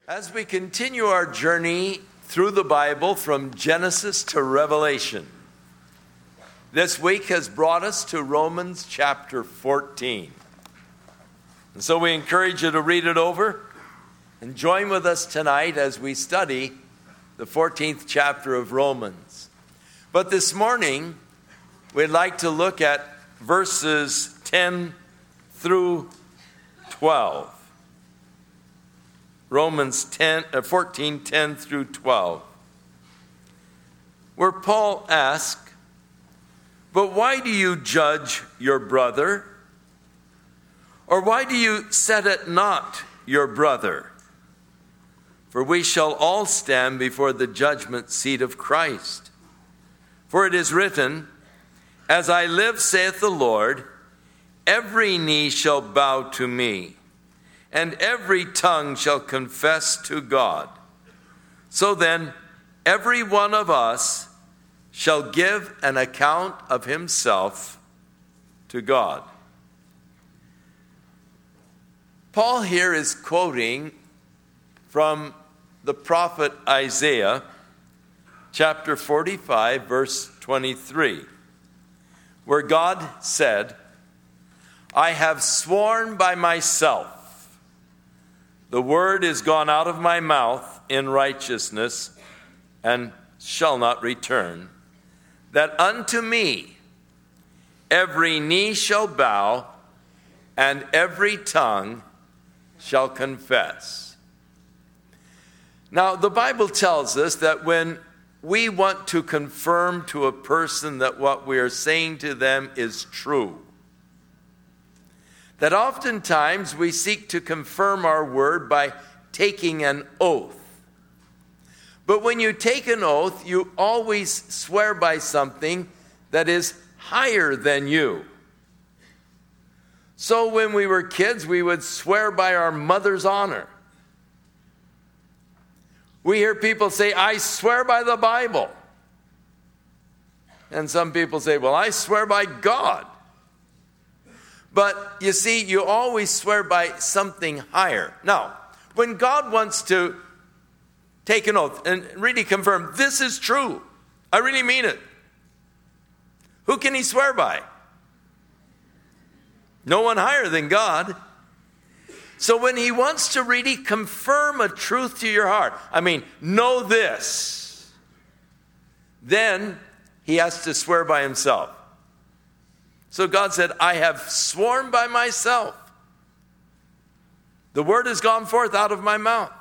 As we continue our journey through the Bible from Genesis to Revelation, this week has brought us to Romans chapter 14. And so we encourage you to read it over and join with us tonight as we study the 14th chapter of Romans. But this morning, we'd like to look at verses 10 through 12. Romans 14, 10 through 12. Where Paul asks, "But why do you judge your brother? Or why do you set at naught your brother? For we shall all stand before the judgment seat of Christ. For it is written, As I live, saith the Lord, every knee shall bow to me, and every tongue shall confess to God. So then, every one of us shall give an account of himself to God." Paul here is quoting from the prophet Isaiah, chapter 45, verse 23, where God said, "I have sworn by myself, the word is gone out of my mouth in righteousness, and shall not return, that unto me every knee shall bow, and every tongue shall confess." Now, the Bible tells us that when we want to confirm to a person that what we are saying to them is true, that oftentimes we seek to confirm our word by taking an oath. But when you take an oath, you always swear by something that is higher than you. So when we were kids, we would swear by our mother's honor. We hear people say, "I swear by the Bible." And some people say, "Well, I swear by God." But you see, you always swear by something higher. Now, when God wants to take an oath and really confirm, this is true, I really mean it, who can he swear by? No one higher than God. So when he wants to really confirm a truth to your heart, know this, then he has to swear by himself. So God said, "I have sworn by myself. The word has gone forth out of my mouth.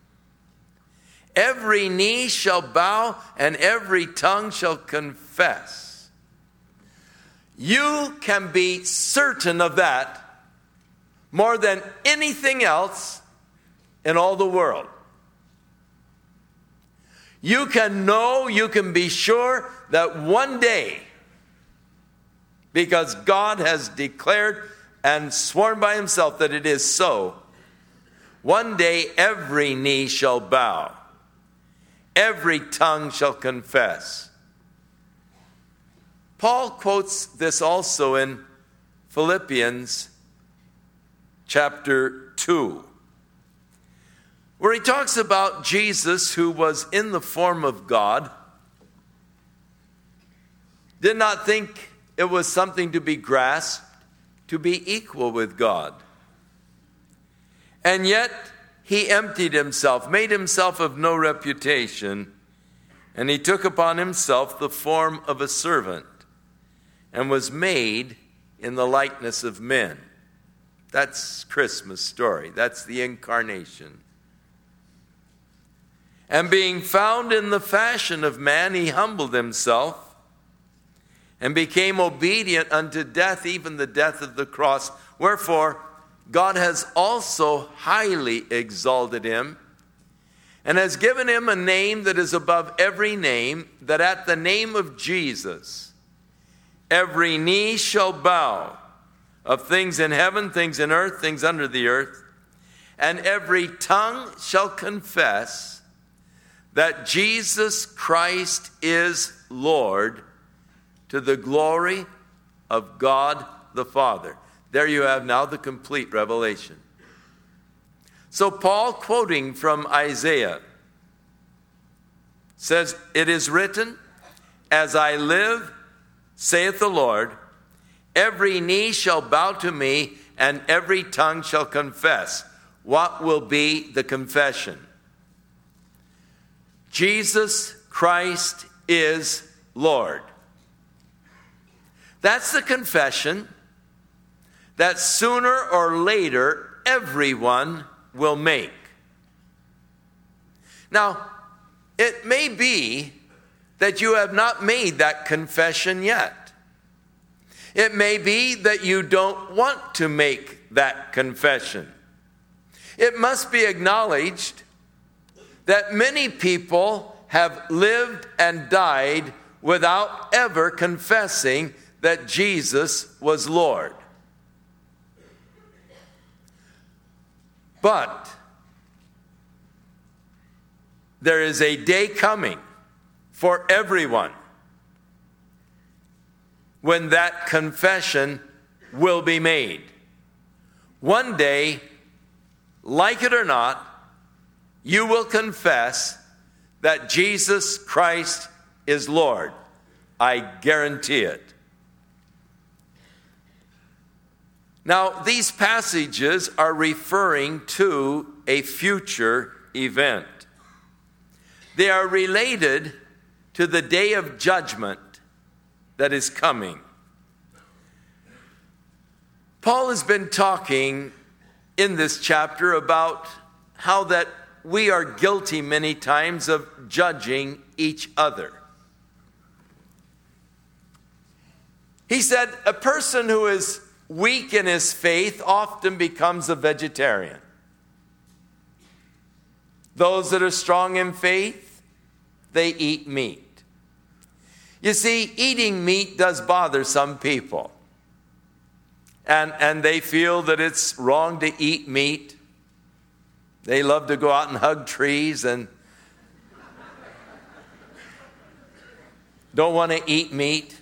Every knee shall bow and every tongue shall confess." You can be certain of that more than anything else in all the world. You can know, you can be sure that one day, because God has declared and sworn by himself that it is so, one day every knee shall bow, every tongue shall confess. Paul quotes this also in Philippians chapter 2, where he talks about Jesus, who was in the form of God, did not think it was something to be grasped, to be equal with God. And yet he emptied himself, made himself of no reputation, and he took upon himself the form of a servant, and was made in the likeness of men. That's Christmas story. That's the incarnation. And being found in the fashion of man, he humbled himself and became obedient unto death, even the death of the cross. Wherefore, God has also highly exalted him and has given him a name that is above every name, that at the name of Jesus every knee shall bow, of things in heaven, things in earth, things under the earth, and every tongue shall confess that Jesus Christ is Lord, to the glory of God the Father. There you have now the complete revelation. So Paul, quoting from Isaiah, says, "It is written, as I live, saith the Lord, every knee shall bow to me, and every tongue shall confess." What will be the confession? Jesus Christ is Lord. That's the confession that sooner or later everyone will make. Now, it may be that you have not made that confession yet. It may be that you don't want to make that confession. It must be acknowledged that many people have lived and died without ever confessing that Jesus was Lord. But there is a day coming for everyone when that confession will be made. One day, like it or not, you will confess that Jesus Christ is Lord. I guarantee it. Now, these passages are referring to a future event. They are related to the day of judgment that is coming. Paul has been talking in this chapter about how that we are guilty many times of judging each other. He said a person who is weak in his faith often becomes a vegetarian. Those that are strong in faith, they eat meat. You see, eating meat does bother some people. And they feel that it's wrong to eat meat. They love to go out and hug trees and don't want to eat meat.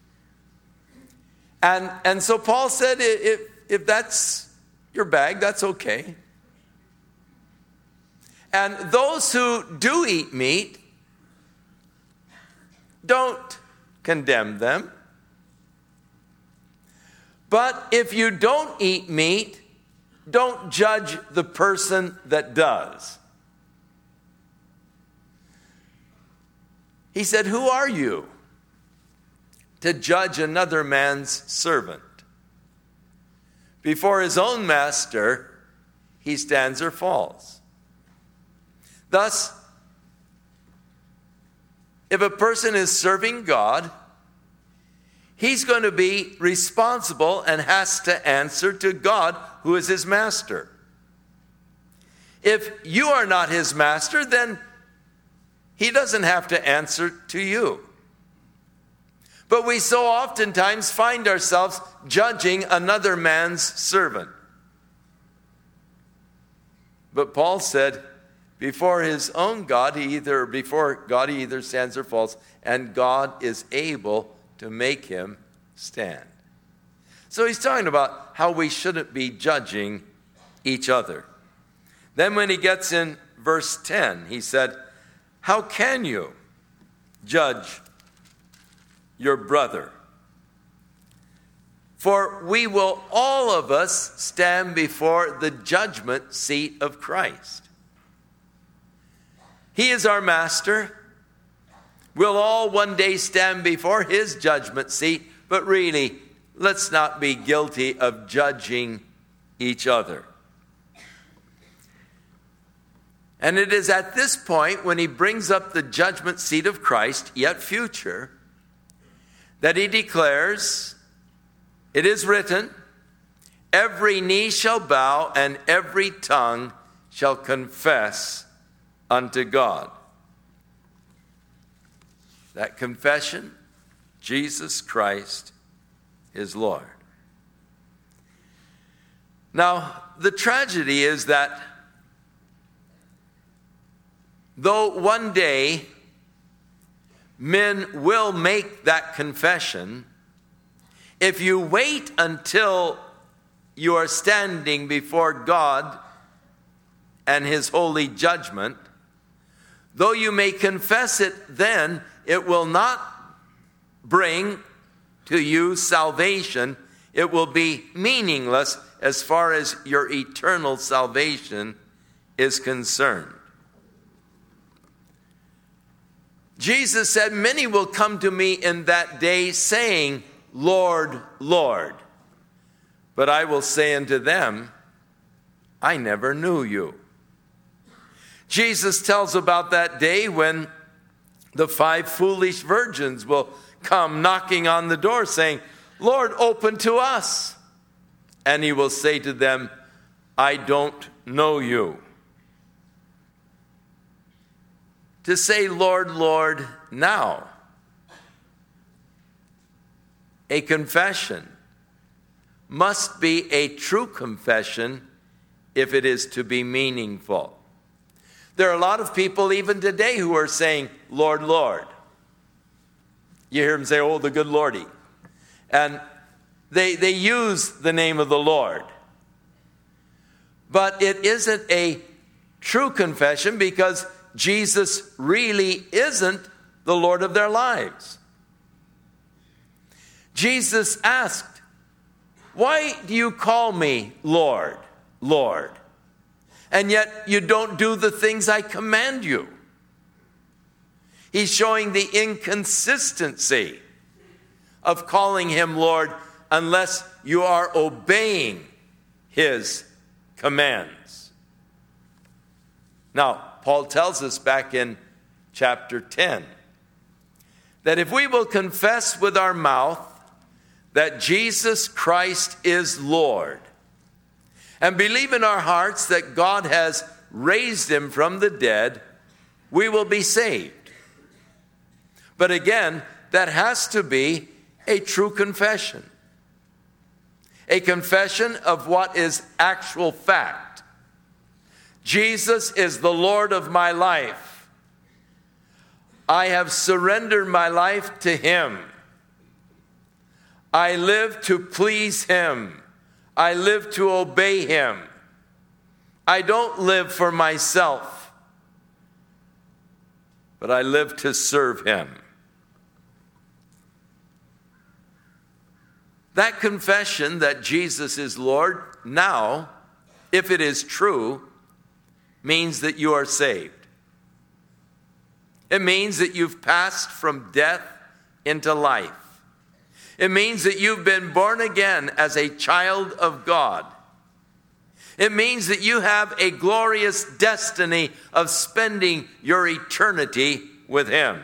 And so Paul said, if that's your bag, that's okay. And those who do eat meat, don't condemn them. But if you don't eat meat, don't judge the person that does. He said, who are you to judge another man's servant? Before his own master, he stands or falls. Thus, if a person is serving God, he's going to be responsible and has to answer to God, who is his master. If you are not his master, then he doesn't have to answer to you. But we so oftentimes find ourselves judging another man's servant. But Paul said, before his own God, before God he either stands or falls, and God is able to make him stand. So he's talking about how we shouldn't be judging each other. Then when he gets in verse 10, he said, how can you judge your brother? For we will all of us stand before the judgment seat of Christ. He is our master. We'll all one day stand before his judgment seat, but really, let's not be guilty of judging each other. And it is at this point, when he brings up the judgment seat of Christ, yet future, that he declares, it is written, every knee shall bow and every tongue shall confess unto God. That confession, Jesus Christ is Lord. Now, the tragedy is that though one day men will make that confession, if you wait until you are standing before God and his holy judgment, though you may confess it then, it will not bring to you salvation. It will be meaningless as far as your eternal salvation is concerned. Jesus said, many will come to me in that day saying, Lord, Lord. But I will say unto them, I never knew you. Jesus tells about that day when the 5 foolish virgins will come knocking on the door saying, Lord, open to us. And he will say to them, I don't know you. To say, Lord, Lord, now, a confession must be a true confession if it is to be meaningful. There are a lot of people even today who are saying, Lord, Lord. You hear them say, oh, the good Lordy. And they use the name of the Lord. But it isn't a true confession because Jesus really isn't the Lord of their lives. Jesus asked, why do you call me Lord, Lord? And yet you don't do the things I command you. He's showing the inconsistency of calling him Lord unless you are obeying his commands. Now, Paul tells us back in chapter 10 that if we will confess with our mouth that Jesus Christ is Lord and believe in our hearts that God has raised him from the dead, we will be saved. But again, that has to be a true confession. A confession of what is actual fact. Jesus is the Lord of my life. I have surrendered my life to him. I live to please him. I live to obey him. I don't live for myself, but I live to serve him. That confession that Jesus is Lord now, if it is true, means that you are saved. It means that you've passed from death into life. It means that you've been born again as a child of God. It means that you have a glorious destiny of spending your eternity with him.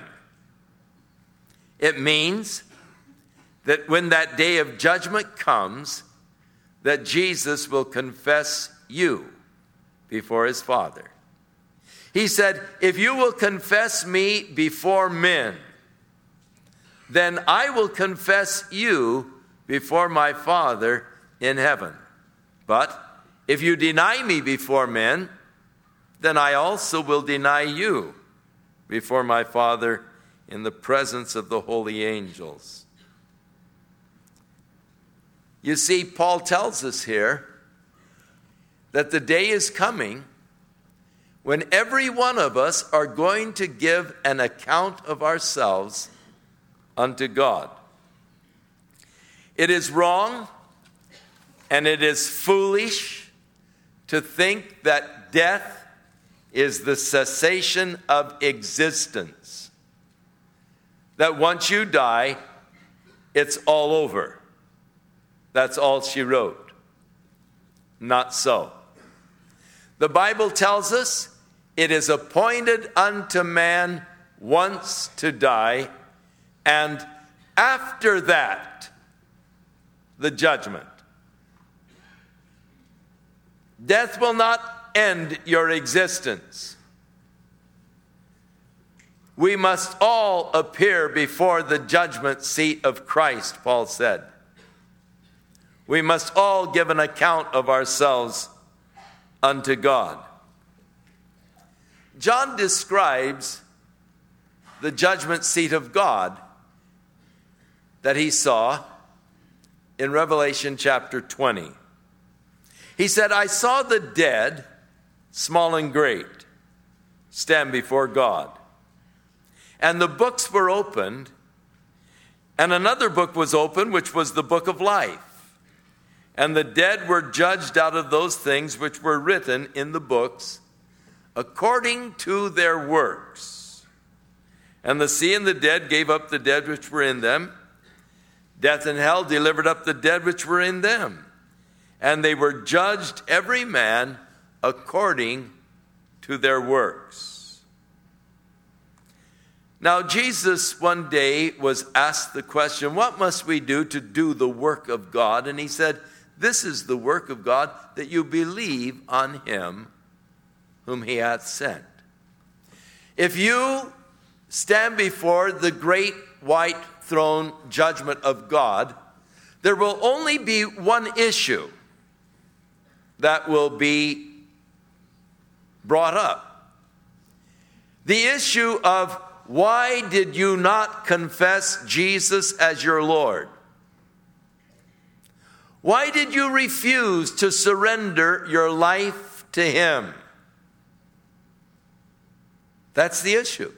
It means that when that day of judgment comes, that Jesus will confess you before his Father. He said, if you will confess me before men, then I will confess you before my Father in heaven. But if you deny me before men, then I also will deny you before my Father in the presence of the holy angels. You see, Paul tells us here that the day is coming when every one of us are going to give an account of ourselves unto God. It is wrong and it is foolish to think that death is the cessation of existence. That once you die, it's all over. That's all she wrote. Not so. The Bible tells us it is appointed unto man once to die, and after that, the judgment. Death will not end your existence. We must all appear before the judgment seat of Christ, Paul said. We must all give an account of ourselves unto God. John describes the judgment seat of God that he saw in Revelation chapter 20. He said, I saw the dead, small and great, stand before God. And the books were opened, and another book was opened, which was the book of life. And the dead were judged out of those things which were written in the books, according to their works. And the sea and the dead gave up the dead which were in them. Death and hell delivered up the dead which were in them. And they were judged every man according to their works. Now Jesus one day was asked the question, what must we do to do the work of God? And he said, this is the work of God, that you believe on him whom he hath sent. If you stand before the great white throne judgment of God, there will only be one issue that will be brought up. The issue of, why did you not confess Jesus as your Lord? Why did you refuse to surrender your life to him? That's the issue.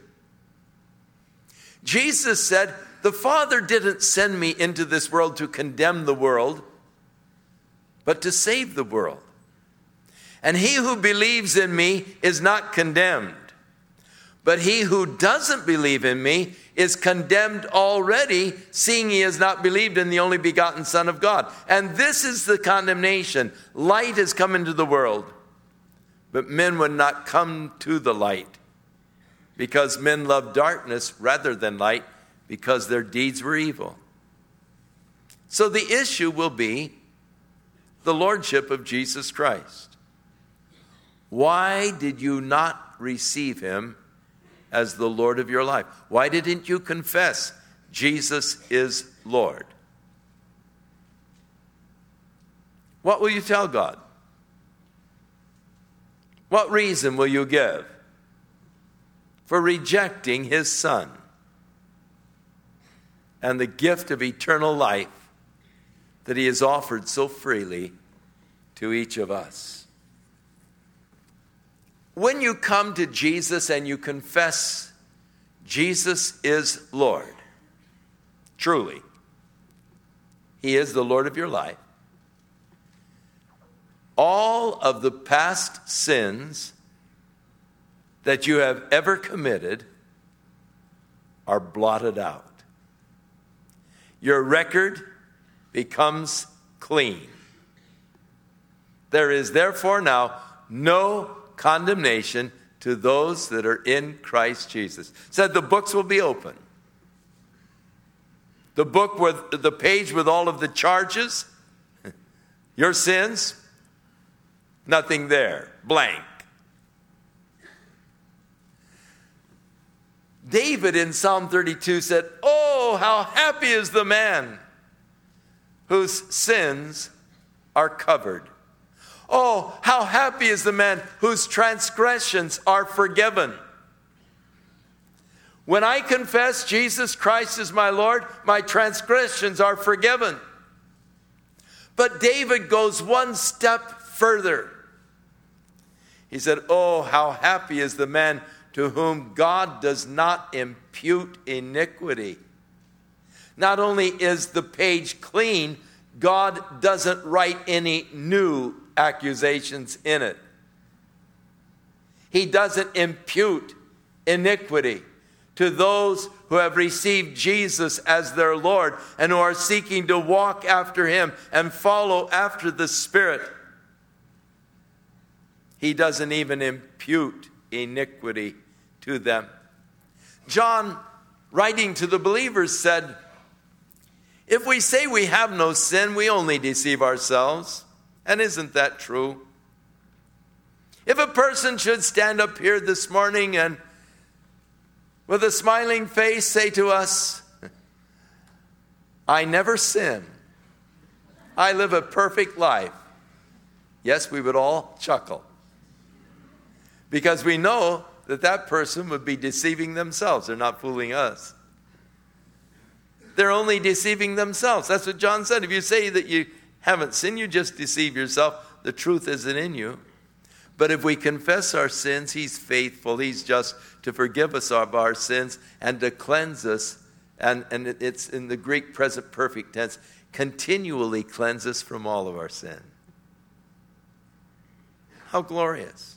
Jesus said, the Father didn't send me into this world to condemn the world, but to save the world. And he who believes in me is not condemned. But he who doesn't believe in me is condemned already, seeing he has not believed in the only begotten Son of God. And this is the condemnation. Light has come into the world, but men would not come to the light, because men love darkness rather than light, because their deeds were evil. So the issue will be the lordship of Jesus Christ. Why did you not receive him as the Lord of your life? Why didn't you confess Jesus is Lord? What will you tell God? What reason will you give for rejecting his Son and the gift of eternal life that he has offered so freely to each of us? When you come to Jesus and you confess Jesus is Lord, truly, he is the Lord of your life, all of the past sins that you have ever committed are blotted out. Your record becomes clean. There is therefore now no condemnation to those that are in Christ Jesus. Said the books will be open. The book with the page with all of the charges, your sins, nothing there, blank. David in Psalm 32 said, oh, how happy is the man whose sins are covered. Oh, how happy is the man whose transgressions are forgiven. When I confess Jesus Christ is my Lord, my transgressions are forgiven. But David goes one step further. He said, oh, how happy is the man to whom God does not impute iniquity. Not only is the page clean, God doesn't write any new accusations in it. He doesn't impute iniquity to those who have received Jesus as their Lord and who are seeking to walk after him and follow after the Spirit. He doesn't even impute iniquity to them. John, writing to the believers, said, if we say we have no sin, we only deceive ourselves. And isn't that true? If a person should stand up here this morning and with a smiling face say to us, I never sin, I live a perfect life, yes, we would all chuckle. Because we know that that person would be deceiving themselves. They're not fooling us. They're only deceiving themselves. That's what John said. If you say that you haven't sinned, you just deceive yourself. The truth isn't in you. But if we confess our sins, he's faithful. He's just to forgive us of our sins and to cleanse us. And it's in the Greek present perfect tense, continually cleanse us from all of our sin. How glorious.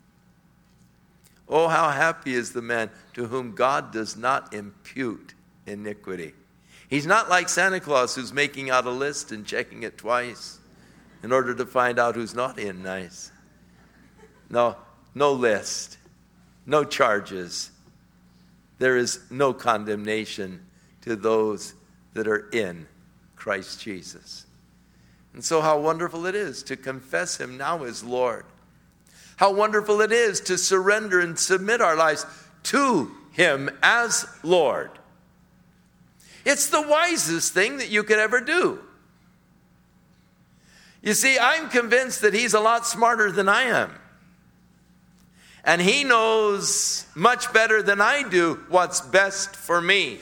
Oh, how happy is the man to whom God does not impute iniquity. He's not like Santa Claus who's making out a list and checking it twice in order to find out who's naughty and nice. No list, no charges. There is no condemnation to those that are in Christ Jesus. And so how wonderful it is to confess him now as Lord. How wonderful it is to surrender and submit our lives to him as Lord. It's the wisest thing that you could ever do. You see, I'm convinced that he's a lot smarter than I am. And he knows much better than I do what's best for me.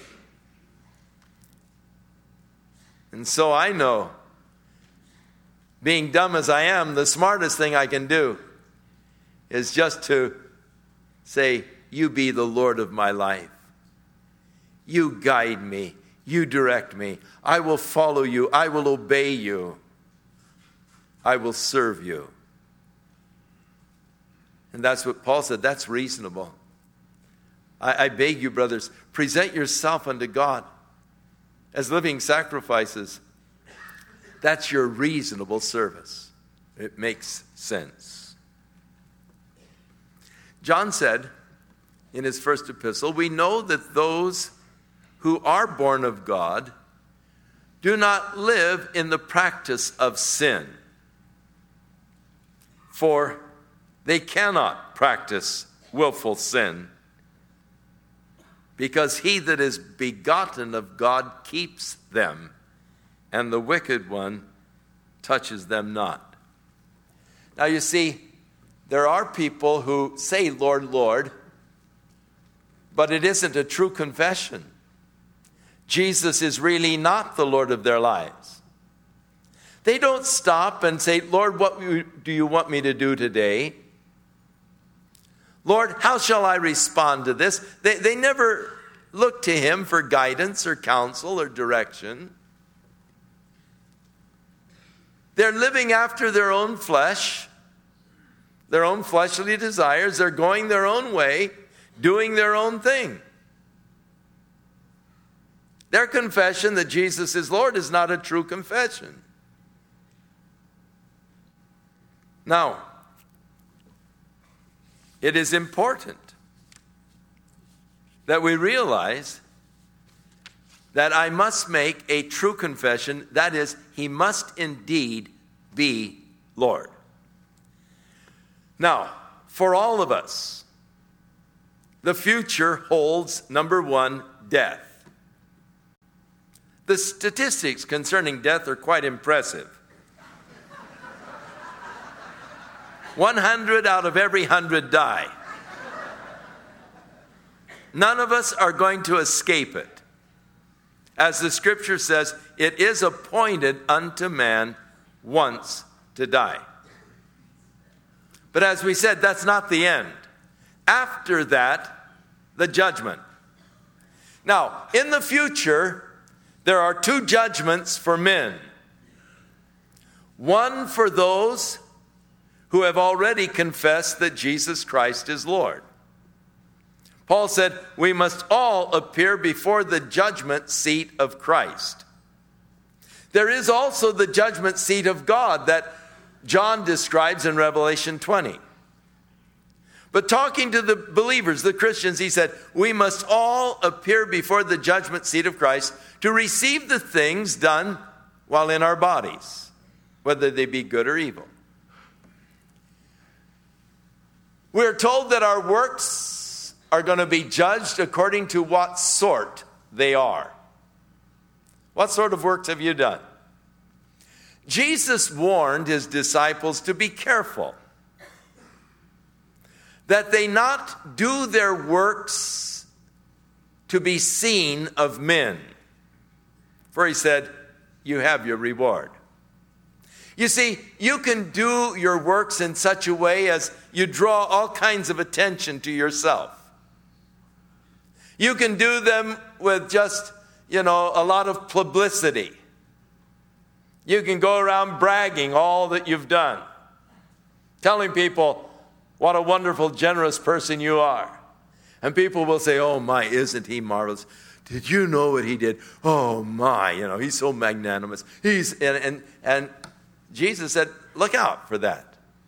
And so I know, being dumb as I am, the smartest thing I can do is just to say, you be the Lord of my life. You guide me. You direct me. I will follow you. I will obey you. I will serve you. And that's what Paul said. That's reasonable. I beg you, brothers, present yourself unto God as living sacrifices. That's your reasonable service. It makes sense. John said in his first epistle, we know that those who are born of God do not live in the practice of sin. For they cannot practice willful sin, because he that is begotten of God keeps them, and the wicked one touches them not. Now you see, there are people who say, Lord, Lord, but it isn't a true confession. Jesus is really not the Lord of their lives. They don't stop and say, Lord, what do you want me to do today? Lord, how shall I respond to this? They never look to him for guidance or counsel or direction. They're living after their own flesh, their own fleshly desires. They're going their own way, doing their own thing. Their confession that Jesus is Lord is not a true confession. Now, it is important that we realize that I must make a true confession. That is, he must indeed be Lord. Now, for all of us, the future holds, number one, death. The statistics concerning death are quite impressive. 100 out of every 100 die. None of us are going to escape it. As the scripture says, it is appointed unto man once to die. But as we said, that's not the end. After that, the judgment. Now, in the future, there are two judgments for men. One for those who have already confessed that Jesus Christ is Lord. Paul said, we must all appear before the judgment seat of Christ. There is also the judgment seat of God that John describes in Revelation 20. But talking to the believers, the Christians, he said, we must all appear before the judgment seat of Christ to receive the things done while in our bodies, whether they be good or evil. We're told that our works are going to be judged according to what sort they are. What sort of works have you done? Jesus warned his disciples to be careful that they not do their works to be seen of men. For he said, you have your reward. You see, you can do your works in such a way as you draw all kinds of attention to yourself. You can do them with just, a lot of publicity. You can go around bragging all that you've done, telling people what a wonderful, generous person you are. And people will say, oh my, isn't he marvelous? Did you know what he did? Oh my, he's so magnanimous. And Jesus said, look out for that.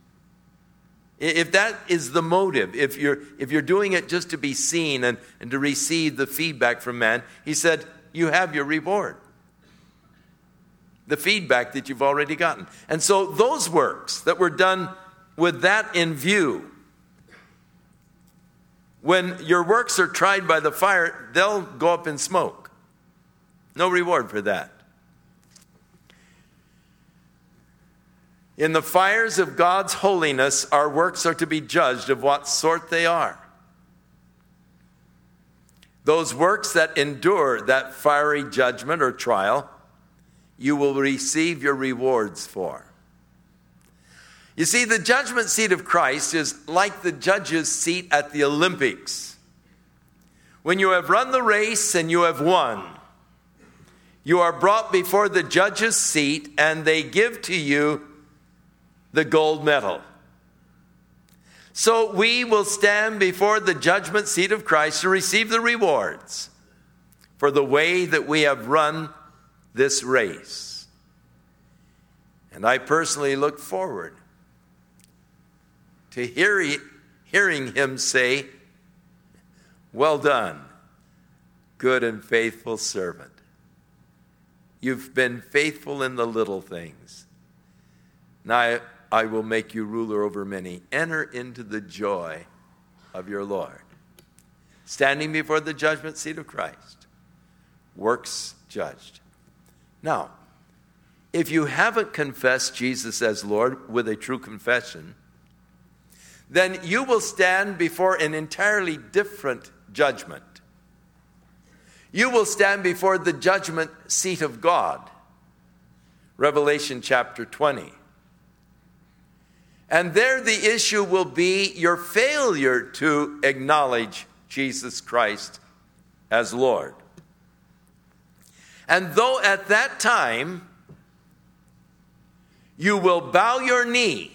If that is the motive, if you're doing it just to be seen and to receive the feedback from man, he said, you have your reward. The feedback that you've already gotten. And so those works that were done with that in view, when your works are tried by the fire, they'll go up in smoke. No reward for that. In the fires of God's holiness, our works are to be judged of what sort they are. Those works that endure that fiery judgment or trial, you will receive your rewards for. You see, the judgment seat of Christ is like the judge's seat at the Olympics. When you have run the race and you have won, you are brought before the judge's seat and they give to you the gold medal. So we will stand before the judgment seat of Christ to receive the rewards for the way that we have run this race. And I personally look forward to hearing him say, well done, good and faithful servant. You've been faithful in the little things. Now I will make you ruler over many. Enter into the joy of your Lord. Standing before the judgment seat of Christ. Works judged. Now, if you haven't confessed Jesus as Lord with a true confession, then you will stand before an entirely different judgment. You will stand before the judgment seat of God. Revelation chapter 20. And there the issue will be your failure to acknowledge Jesus Christ as Lord. And though at that time you will bow your knee,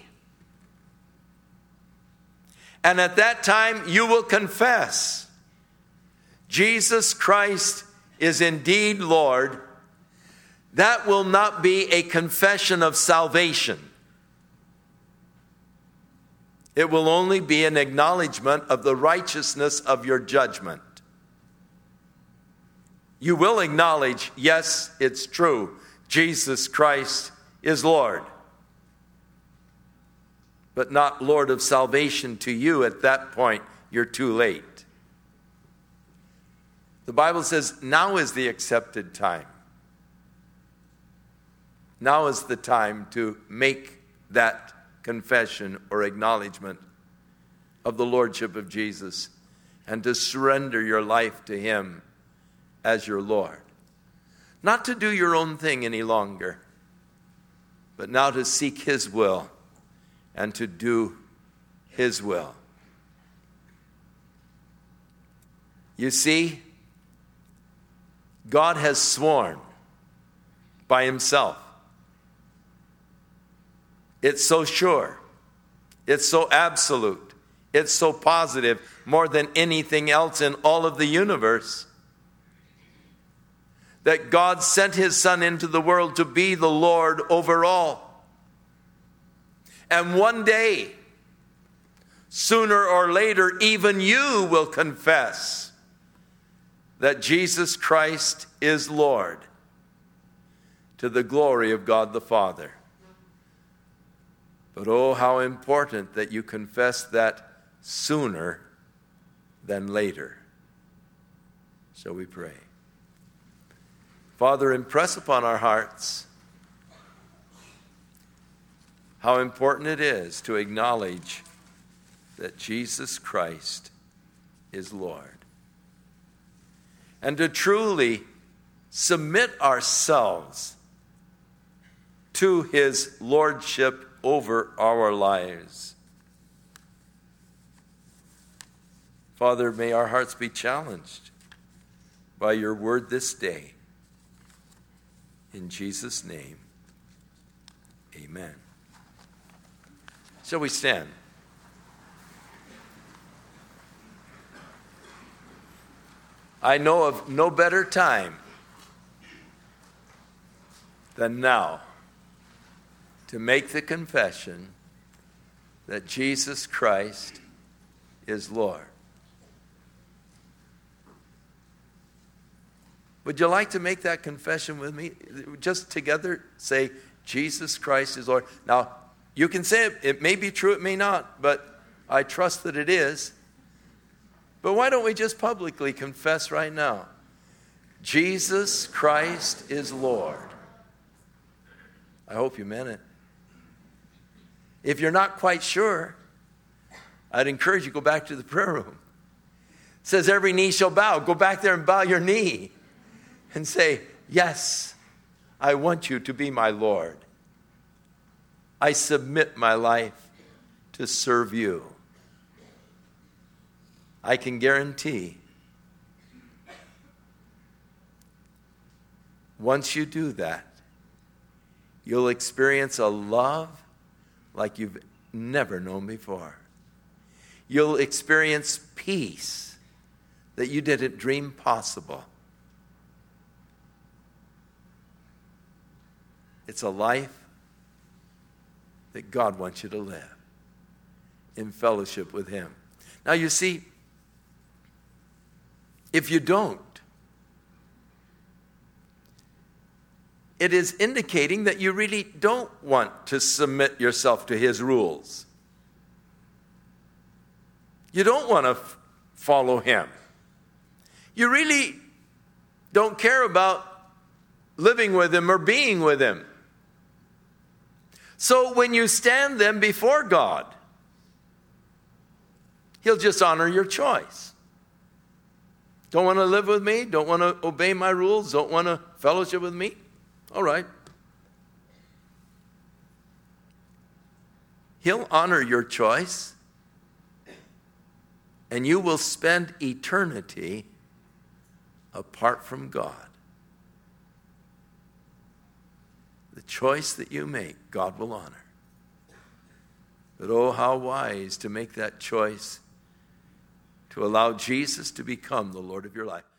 and at that time you will confess Jesus Christ is indeed Lord, that will not be a confession of salvation. It will only be an acknowledgement of the righteousness of your judgment. You will acknowledge, yes, it's true, Jesus Christ is Lord. But not Lord of salvation to you. At that point, you're too late. The Bible says now is the accepted time. Now is the time to make that confession or acknowledgement of the Lordship of Jesus and to surrender your life to Him as your Lord. Not to do your own thing any longer, but now to seek His will and to do His will. You see, God has sworn by Himself. It's so sure. It's so absolute. It's so positive, more than anything else in all of the universe, that God sent His Son into the world to be the Lord over all. And one day, sooner or later, even you will confess that Jesus Christ is Lord, to the glory of God the Father. But oh, how important that you confess that sooner than later. So we pray. Father, impress upon our hearts how important it is to acknowledge that Jesus Christ is Lord. And to truly submit ourselves to his lordship over our lives. Father, may our hearts be challenged by your word this day. In Jesus' name, amen. Shall we stand? I know of no better time than now to make the confession that Jesus Christ is Lord. Would you like to make that confession with me? Just together say, Jesus Christ is Lord. Now, you can say it. It may be true, it may not, but I trust that it is. But why don't we just publicly confess right now? Jesus Christ is Lord. I hope you meant it. If you're not quite sure, I'd encourage you to go back to the prayer room. It says every knee shall bow. Go back there and bow your knee and say, yes, I want you to be my Lord. I submit my life to serve you. I can guarantee once you do that, you'll experience a love like you've never known before. You'll experience peace that you didn't dream possible. It's a life that God wants you to live in fellowship with him. Now you see, if you don't, it is indicating that you really don't want to submit yourself to his rules. You don't want to follow him. You really don't care about living with him or being with him. So when you stand then before God, he'll just honor your choice. Don't want to live with me? Don't want to obey my rules? Don't want to fellowship with me? All right. He'll honor your choice, and you will spend eternity apart from God. The choice that you make, God will honor. But oh, how wise to make that choice to allow Jesus to become the Lord of your life.